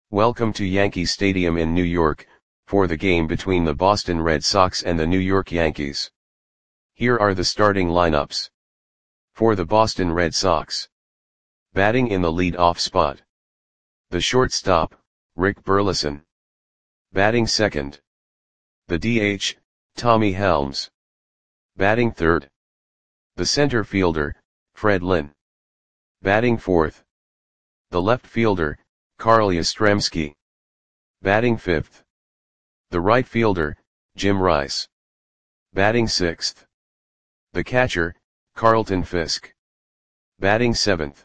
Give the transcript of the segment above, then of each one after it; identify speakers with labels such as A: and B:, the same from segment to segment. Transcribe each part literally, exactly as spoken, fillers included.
A: Welcome to Yankee Stadium in New York, for the game between the Boston Red Sox and the New York Yankees. Here are the starting lineups. For the Boston Red Sox. Batting in the lead-off spot. The shortstop, Rick Burleson. Batting second. The D H, Tommy Helms. Batting third. The center fielder, Fred Lynn. Batting fourth. The left fielder, Carl Yastrzemski. Batting fifth. The right fielder, Jim Rice. Batting sixth. The catcher, Carlton Fisk. Batting seventh.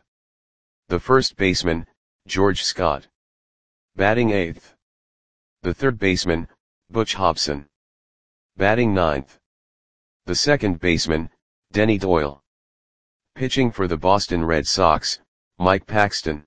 A: The first baseman, George Scott. Batting eighth. The third baseman, Butch Hobson. Batting ninth. The second baseman, Denny Doyle. Pitching for the Boston Red Sox, Mike Paxton.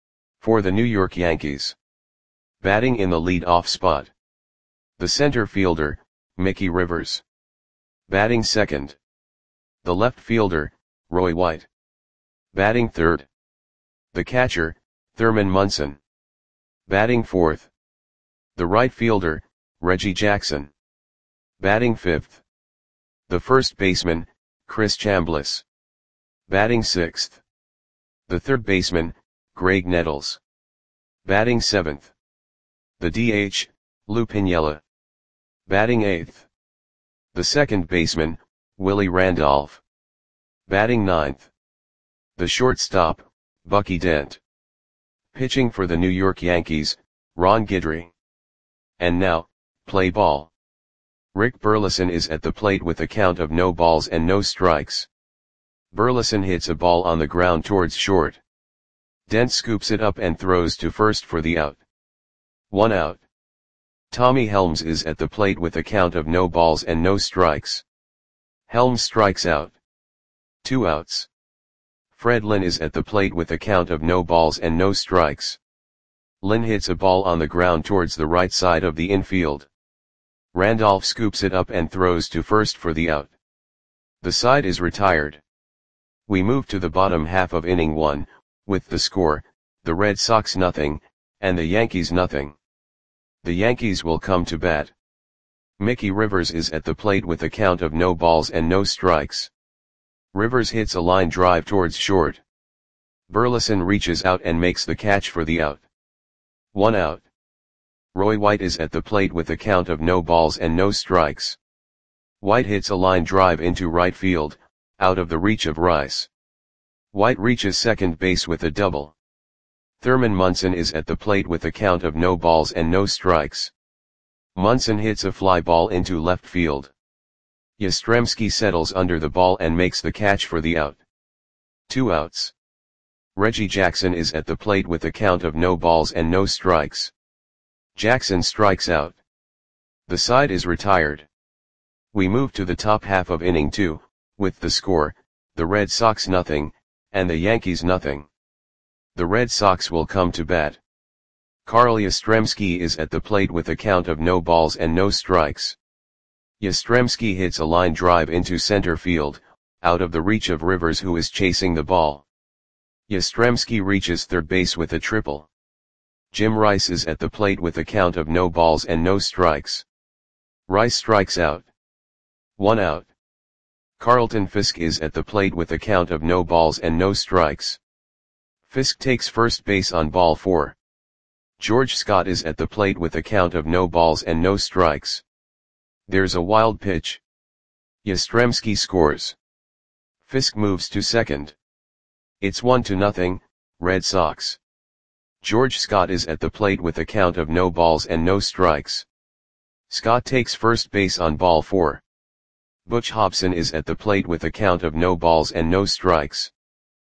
A: For the New York Yankees. Batting in the lead-off spot. The center fielder, Mickey Rivers. Batting second. The left fielder, Roy White. Batting third. The catcher, Thurman Munson. Batting fourth. The right fielder, Reggie Jackson. Batting fifth. The first baseman, Chris Chambliss. Batting sixth. The third baseman, Greg Nettles. Batting seventh. The D H, Lou Piniella. Batting eighth. The second baseman, Willie Randolph. Batting ninth. The shortstop, Bucky Dent. Pitching for the New York Yankees, Ron Guidry. And now, play ball. Rick Burleson is at the plate with a count of no balls and no strikes. Burleson hits a ball on the ground towards short. Dent scoops it up and throws to first for the out. One out. Tommy Helms is at the plate with a count of no balls and no strikes. Helms strikes out. Two outs. Fred Lynn is at the plate with a count of no balls and no strikes. Lynn hits a ball on the ground towards the right side of the infield. Randolph scoops it up and throws to first for the out. The side is retired. We move to the bottom half of inning one, with the score, the Red Sox nothing, and the Yankees nothing. The Yankees will come to bat. Mickey Rivers is at the plate with a count of no balls and no strikes. Rivers hits a line drive towards short. Burleson reaches out and makes the catch for the out. One out. Roy White is at the plate with a count of no balls and no strikes. White hits a line drive into right field, out of the reach of Rice. White reaches second base with a double. Thurman Munson is at the plate with a count of no balls and no strikes. Munson hits a fly ball into left field. Yastrzemski settles under the ball and makes the catch for the out. Two outs. Reggie Jackson is at the plate with a count of no balls and no strikes. Jackson strikes out. The side is retired. We move to the top half of inning two, with the score, the Red Sox nothing, and the Yankees nothing. The Red Sox will come to bat. Carl Yastrzemski is at the plate with a count of no balls and no strikes. Yastrzemski hits a line drive into center field, out of the reach of Rivers who is chasing the ball. Yastrzemski reaches third base with a triple. Jim Rice is at the plate with a count of no balls and no strikes. Rice strikes out. One out. Carlton Fisk is at the plate with a count of no balls and no strikes. Fisk takes first base on ball four. George Scott is at the plate with a count of no balls and no strikes. There's a wild pitch. Yastrzemski scores. Fisk moves to second. It's one to nothing, Red Sox. George Scott is at the plate with a count of no balls and no strikes. Scott takes first base on ball four. Butch Hobson is at the plate with a count of no balls and no strikes.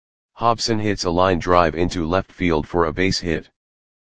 A: Hobson hits a line drive into left field for a base hit.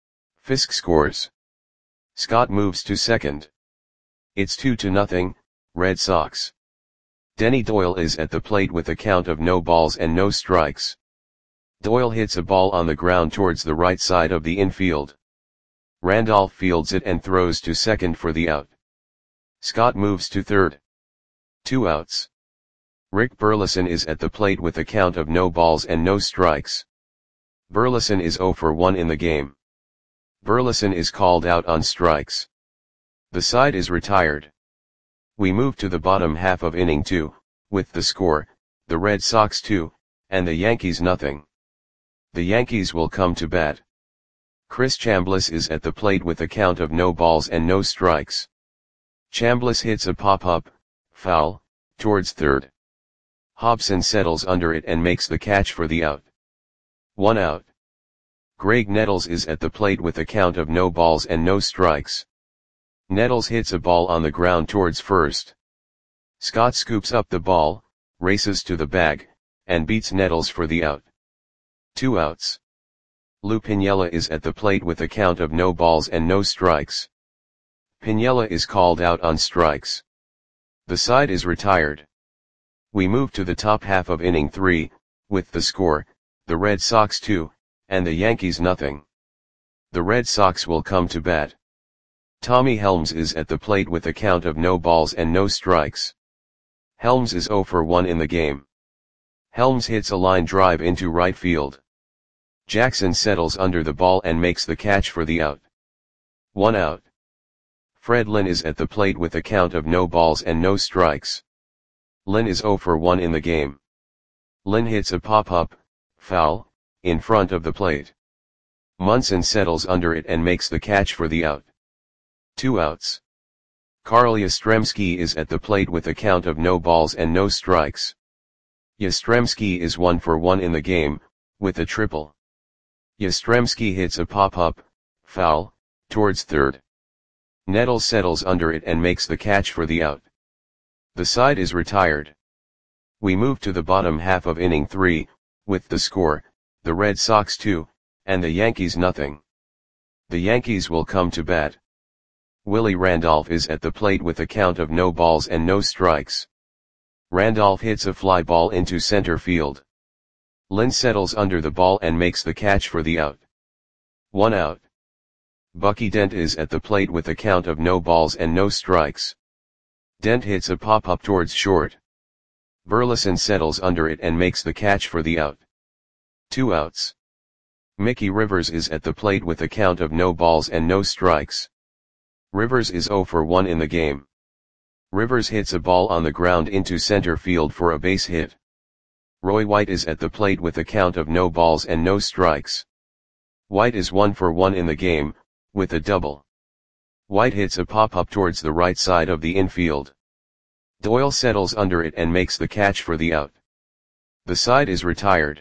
A: Fisk scores. Scott moves to second. It's two to nothing, Red Sox. Denny Doyle is at the plate with a count of no balls and no strikes. Doyle hits a ball on the ground towards the right side of the infield. Randolph fields it and throws to second for the out. Scott moves to third. Two outs. Rick Burleson is at the plate with a count of no balls and no strikes. Burleson is zero for one in the game. Burleson is called out on strikes. The side is retired. We move to the bottom half of inning two, with the score, the Red Sox two, and the Yankees nothing. The Yankees will come to bat. Chris Chambliss is at the plate with a count of no balls and no strikes. Chambliss hits a pop-up, foul, towards third. Hobson settles under it and makes the catch for the out. One out. Greg Nettles is at the plate with a count of no balls and no strikes. Nettles hits a ball on the ground towards first. Scott scoops up the ball, races to the bag, and beats Nettles for the out. Two outs. Lou Piniella is at the plate with a count of no balls and no strikes. Piniella is called out on strikes. The side is retired. We move to the top half of inning three, with the score, the Red Sox two, and the Yankees nothing. The Red Sox will come to bat. Tommy Helms is at the plate with a count of no balls and no strikes. Helms is oh for one in the game. Helms hits a line drive into right field. Jackson settles under the ball and makes the catch for the out. One out. Fred Lynn is at the plate with a count of no balls and no strikes. Lynn is oh for one in the game. Lynn hits a pop-up, foul, in front of the plate. Munson settles under it and makes the catch for the out. Two outs. Carl Yastrzemski is at the plate with a count of no balls and no strikes. Yastrzemski is one for one in the game, with a triple. Yastrzemski hits a pop-up, foul, towards third. Nettles settles under it and makes the catch for the out. The side is retired. We move to the bottom half of inning three, with the score, the Red Sox two, and the Yankees nothing. The Yankees will come to bat. Willie Randolph is at the plate with a count of no balls and no strikes. Randolph hits a fly ball into center field. Lynn settles under the ball and makes the catch for the out. One out. Bucky Dent is at the plate with a count of no balls and no strikes. Dent hits a pop-up towards short. Burleson settles under it and makes the catch for the out. Two outs. Mickey Rivers is at the plate with a count of no balls and no strikes. Rivers is oh for one in the game. Rivers hits a ball on the ground into center field for a base hit. Roy White is at the plate with a count of no balls and no strikes. White is one for one in the game, with a double. White hits a pop-up towards the right side of the infield. Doyle settles under it and makes the catch for the out. The side is retired.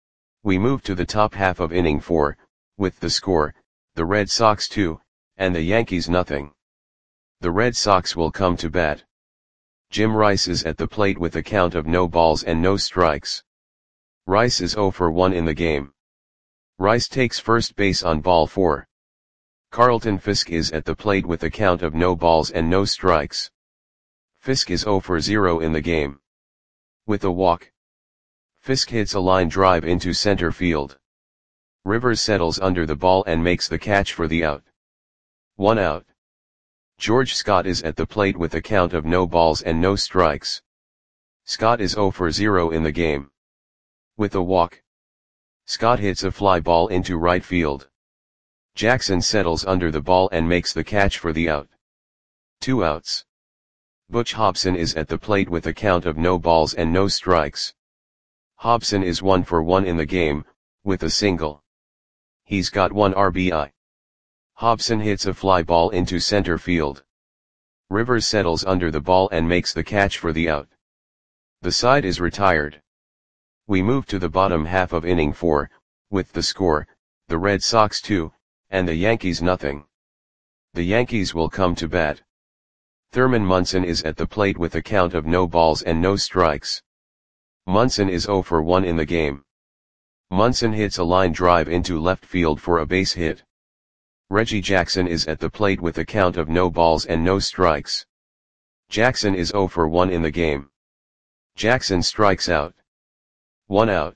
A: We move to the top half of inning four, with the score, the Red Sox two, and the Yankees nothing. The Red Sox will come to bat. Jim Rice is at the plate with a count of no balls and no strikes. Rice is oh for one in the game. Rice takes first base on ball four. Carlton Fisk is at the plate with a count of no balls and no strikes. Fisk is oh for zero in the game. With a walk. Fisk hits a line drive into center field. Rivers settles under the ball and makes the catch for the out. One out. George Scott is at the plate with a count of no balls and no strikes. Scott is oh for zero in the game. With a walk. Scott hits a fly ball into right field. Jackson settles under the ball and makes the catch for the out. Two outs. Butch Hobson is at the plate with a count of no balls and no strikes. Hobson is one for one in the game, with a single. He's got one R B I. Hobson hits a fly ball into center field. Rivers settles under the ball and makes the catch for the out. The side is retired. We move to the bottom half of inning four, with the score, the Red Sox two, and the Yankees nothing. The Yankees will come to bat. Thurman Munson is at the plate with a count of no balls and no strikes. Munson is oh for one in the game. Munson hits a line drive into left field for a base hit. Reggie Jackson is at the plate with a count of no balls and no strikes. Jackson is oh for one in the game. Jackson strikes out. One out.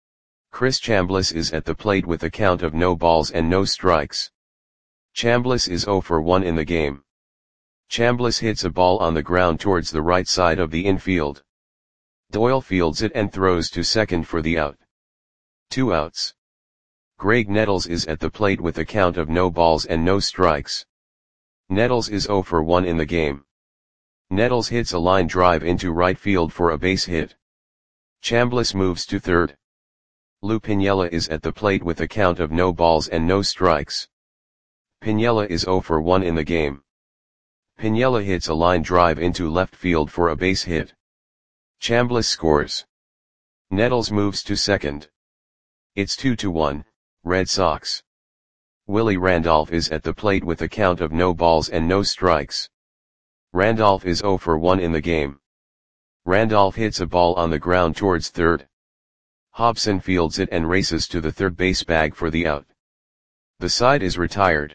A: Chris Chambliss is at the plate with a count of no balls and no strikes. Chambliss is oh for one in the game. Chambliss hits a ball on the ground towards the right side of the infield. Doyle fields it and throws to second for the out. Two outs. Greg Nettles is at the plate with a count of no balls and no strikes. Nettles is zero for one in the game. Nettles hits a line drive into right field for a base hit. Chambliss moves to third. Lou Piniella is at the plate with a count of no balls and no strikes. Piniella is zero for one in the game. Piniella hits a line drive into left field for a base hit. Chambliss scores. Nettles moves to second. It's two to one, Red Sox. Willie Randolph is at the plate with a count of no balls and no strikes. Randolph is zero for one in the game. Randolph hits a ball on the ground towards third. Hobson fields it and races to the third base bag for the out. The side is retired.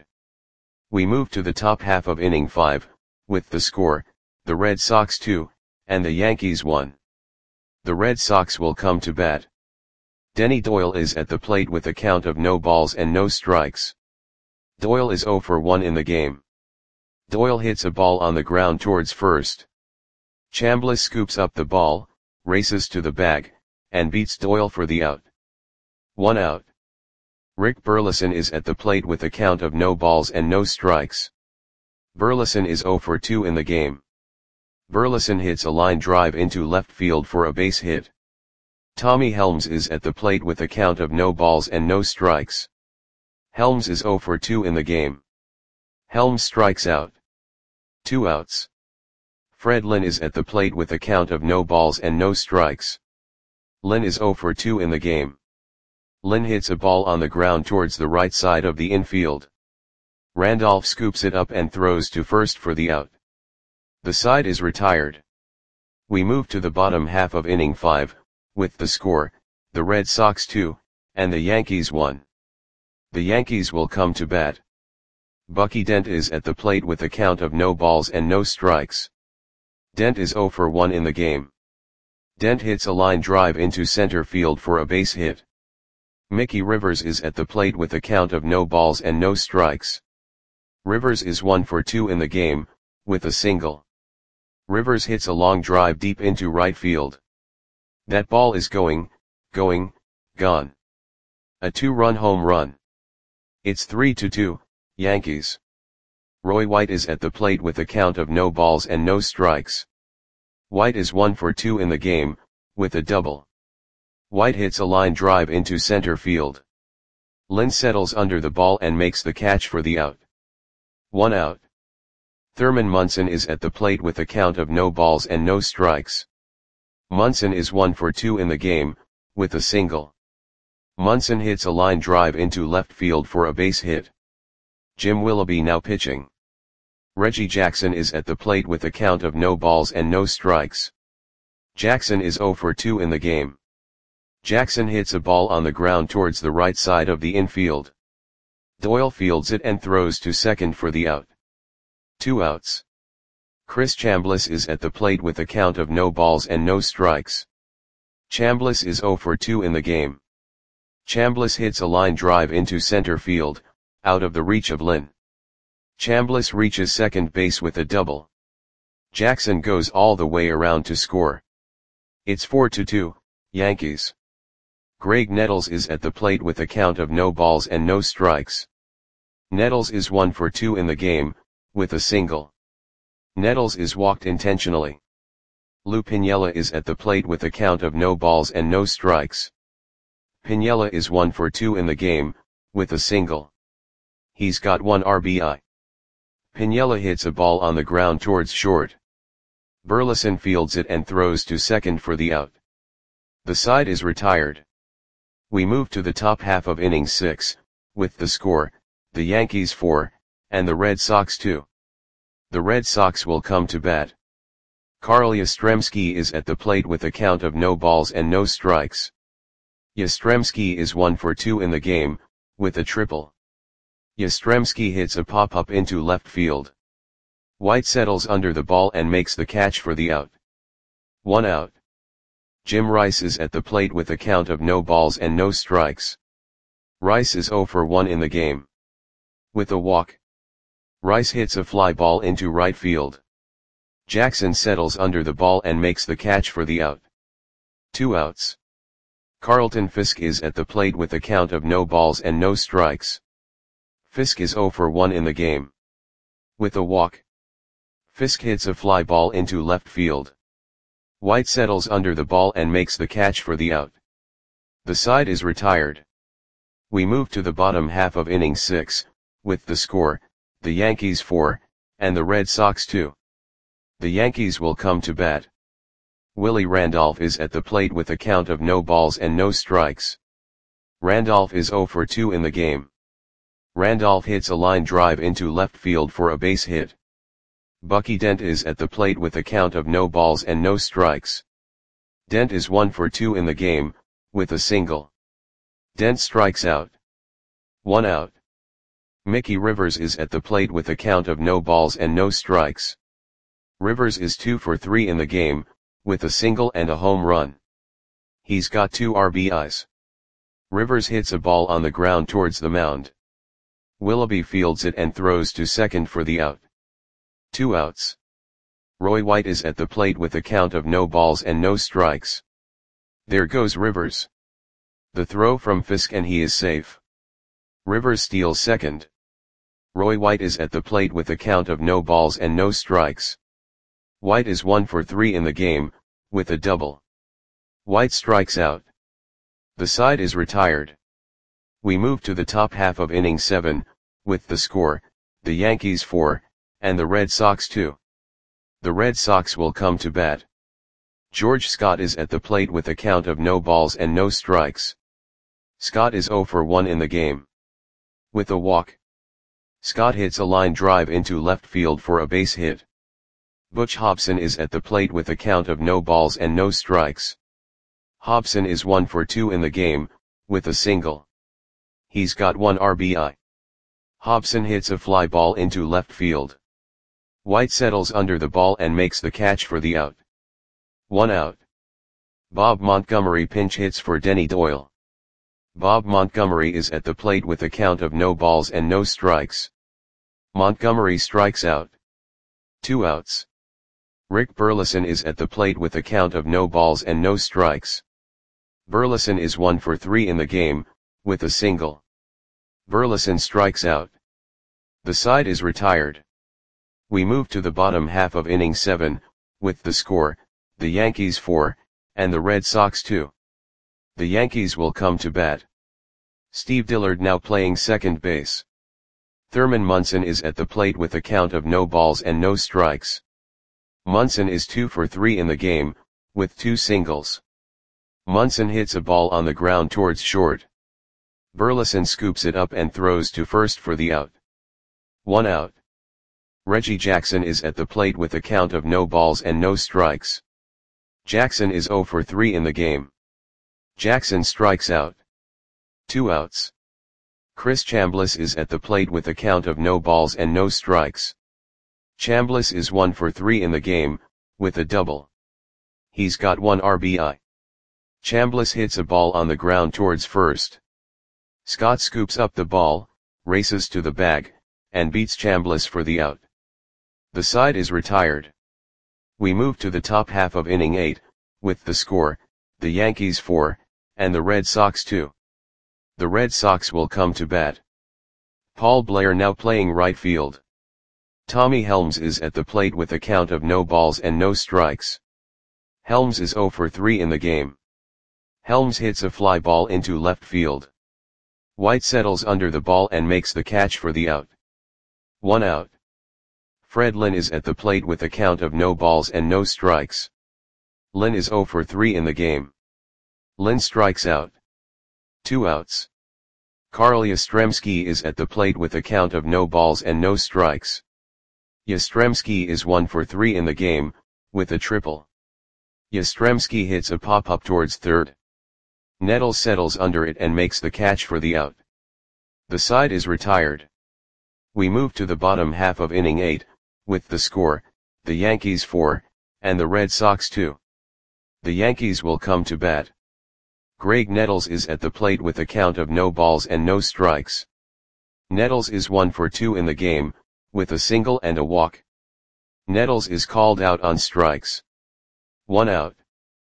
A: We move to the top half of inning five, with the score, the Red Sox two, and the Yankees one. The Red Sox will come to bat. Denny Doyle is at the plate with a count of no balls and no strikes. Doyle is zero for one in the game. Doyle hits a ball on the ground towards first. Chambliss scoops up the ball, races to the bag, and beats Doyle for the out. One out. Rick Burleson is at the plate with a count of no balls and no strikes. Burleson is zero for two in the game. Burleson hits a line drive into left field for a base hit. Tommy Helms is at the plate with a count of no balls and no strikes. Helms is zero for two in the game. Helms strikes out. Two outs. Fred Lynn is at the plate with a count of no balls and no strikes. Lynn is zero for two in the game. Lynn hits a ball on the ground towards the right side of the infield. Randolph scoops it up and throws to first for the out. The side is retired. We move to the bottom half of inning five, with the score, the Red Sox two, and the Yankees one. The Yankees will come to bat. Bucky Dent is at the plate with a count of no balls and no strikes. Dent is zero for one in the game. Dent hits a line drive into center field for a base hit. Mickey Rivers is at the plate with a count of no balls and no strikes. Rivers is one for two in the game, with a single. Rivers hits a long drive deep into right field. That ball is going, going, gone. A two-run home run. It's three to two, Yankees. Roy White is at the plate with a count of no balls and no strikes. White is one for two in the game, with a double. White hits a line drive into center field. Lynn settles under the ball and makes the catch for the out. One out. Thurman Munson is at the plate with a count of no balls and no strikes. Munson is one for two in the game, with a single. Munson hits a line drive into left field for a base hit. Jim Willoughby now pitching. Reggie Jackson is at the plate with a count of no balls and no strikes. Jackson is zero for two in the game. Jackson hits a ball on the ground towards the right side of the infield. Doyle fields it and throws to second for the out. Two outs. Chris Chambliss is at the plate with a count of no balls and no strikes. Chambliss is zero for two in the game. Chambliss hits a line drive into center field, out of the reach of Lynn. Chambliss reaches second base with a double. Jackson goes all the way around to score. It's four to two, Yankees. Greg Nettles is at the plate with a count of no balls and no strikes. Nettles is one for two in the game, with a single. Nettles is walked intentionally. Lou Piniella is at the plate with a count of no balls and no strikes. Piniella is one for two in the game, with a single. He's got one R B I. Piniella hits a ball on the ground towards short. Burleson fields it and throws to second for the out. The side is retired. We move to the top half of inning six, with the score, the Yankees four, and the Red Sox two. The Red Sox will come to bat. Carl Yastrzemski is at the plate with a count of no balls and no strikes. Yastrzemski is one for two in the game, with a triple. Yastrzemski hits a pop-up into left field. White settles under the ball and makes the catch for the out. One out. Jim Rice is at the plate with a count of no balls and no strikes. Rice is zero for one in the game. With a walk. Rice hits a fly ball into right field. Jackson settles under the ball and makes the catch for the out. Two outs. Carlton Fisk is at the plate with a count of no balls and no strikes. Fisk is zero for one in the game. With a walk, Fisk hits a fly ball into left field. White settles under the ball and makes the catch for the out. The side is retired. We move to the bottom half of inning six, with the score, the Yankees four, and the Red Sox two. The Yankees will come to bat. Willie Randolph is at the plate with a count of no balls and no strikes. Randolph is zero for two in the game. Randolph hits a line drive into left field for a base hit. Bucky Dent is at the plate with a count of no balls and no strikes. Dent is one for two in the game, with a single. Dent strikes out. One out. Mickey Rivers is at the plate with a count of no balls and no strikes. Rivers is two for three in the game, with a single and a home run. He's got two R B Is. Rivers hits a ball on the ground towards the mound. Willoughby fields it and throws to second for the out. Two outs. Roy White is at the plate with a count of no balls and no strikes. There goes Rivers. The throw from Fisk and he is safe. Rivers steals second. Roy White is at the plate with a count of no balls and no strikes. White is one for three in the game, with a double. White strikes out. The side is retired. We move to the top half of inning seven, with the score, the Yankees four, and the Red Sox two. The Red Sox will come to bat. George Scott is at the plate with a count of no balls and no strikes. Scott is zero for one in the game. With a walk, Scott hits a line drive into left field for a base hit. Butch Hobson is at the plate with a count of no balls and no strikes. Hobson is one for two in the game, with a single. He's got one R B I. Hobson hits a fly ball into left field. White settles under the ball and makes the catch for the out. One out. Bob Montgomery pinch hits for Denny Doyle. Bob Montgomery is at the plate with a count of no balls and no strikes. Montgomery strikes out. Two outs. Rick Burleson is at the plate with a count of no balls and no strikes. Burleson is one for three in the game, with a single. Burleson strikes out. The side is retired. We move to the bottom half of inning seven, with the score, the Yankees four, and the Red Sox two. The Yankees will come to bat. Steve Dillard now playing second base. Thurman Munson is at the plate with a count of no balls and no strikes. Munson is two for three in the game, with two singles. Munson hits a ball on the ground towards short. Burleson scoops it up and throws to first for the out. One out. Reggie Jackson is at the plate with a count of no balls and no strikes. Jackson is zero for three in the game. Jackson strikes out. Two outs. Chris Chambliss is at the plate with a count of no balls and no strikes. Chambliss is one for three in the game, with a double. He's got one R B I. Chambliss hits a ball on the ground towards first. Scott scoops up the ball, races to the bag, and beats Chambliss for the out. The side is retired. We move to the top half of inning eight, with the score, the Yankees four, and the Red Sox two. The Red Sox will come to bat. Paul Blair now playing right field. Tommy Helms is at the plate with a count of no balls and no strikes. Helms is zero for three in the game. Helms hits a fly ball into left field. White settles under the ball and makes the catch for the out. One out. Fred Lynn is at the plate with a count of no balls and no strikes. Lynn is zero for three in the game. Lynn strikes out. Two outs. Carl Yastrzemski is at the plate with a count of no balls and no strikes. Yastrzemski is one for three in the game, with a triple. Yastrzemski hits a pop-up towards third. Nettles settles under it and makes the catch for the out. The side is retired. We move to the bottom half of inning eight, with the score, the Yankees four, and the Red Sox two. The Yankees will come to bat. Greg Nettles is at the plate with a count of no balls and no strikes. Nettles is one for two in the game, with a single and a walk. Nettles is called out on strikes. One out.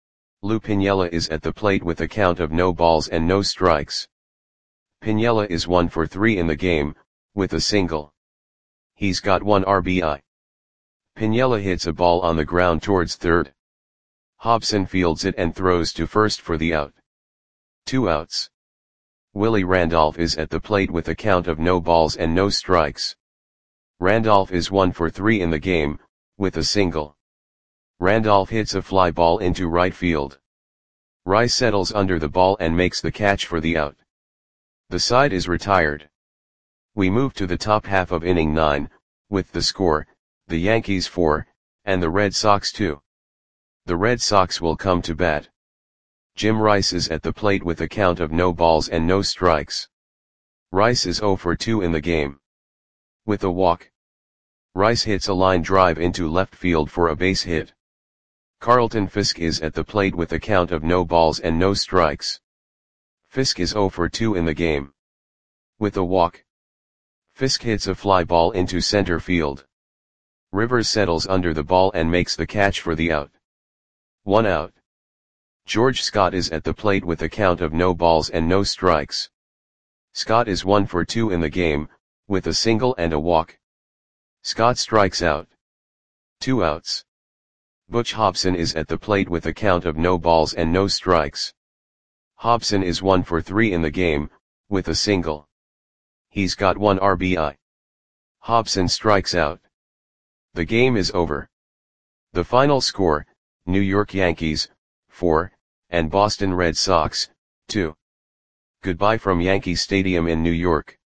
A: Lou Piniella is at the plate with a count of no balls and no strikes. Piniella is one for three in the game, with a single. He's got one R B I. Piniella hits a ball on the ground towards third. Hobson fields it and throws to first for the out. Two outs. Willie Randolph is at the plate with a count of no balls and no strikes. Randolph is one for three in the game, with a single. Randolph hits a fly ball into right field. Rice settles under the ball and makes the catch for the out. The side is retired. We move to the top half of inning nine, with the score, the Yankees four, and the Red Sox two. The Red Sox will come to bat. Jim Rice is at the plate with a count of no balls and no strikes. Rice is zero for two in the game. With a walk. Rice hits a line drive into left field for a base hit. Carlton Fisk is at the plate with a count of no balls and no strikes. Fisk is zero for two in the game. With a walk. Fisk hits a fly ball into center field. Rivers settles under the ball and makes the catch for the out. One out. George Scott is at the plate with a count of no balls and no strikes. Scott is one for two in the game, with a single and a walk. Scott strikes out. Two outs. Butch Hobson is at the plate with a count of no balls and no strikes. Hobson is one for three in the game, with a single. He's got one R B I. Hobson strikes out. The game is over. The final score, New York Yankees, four, and Boston Red Sox, two. Goodbye from Yankee Stadium in New York.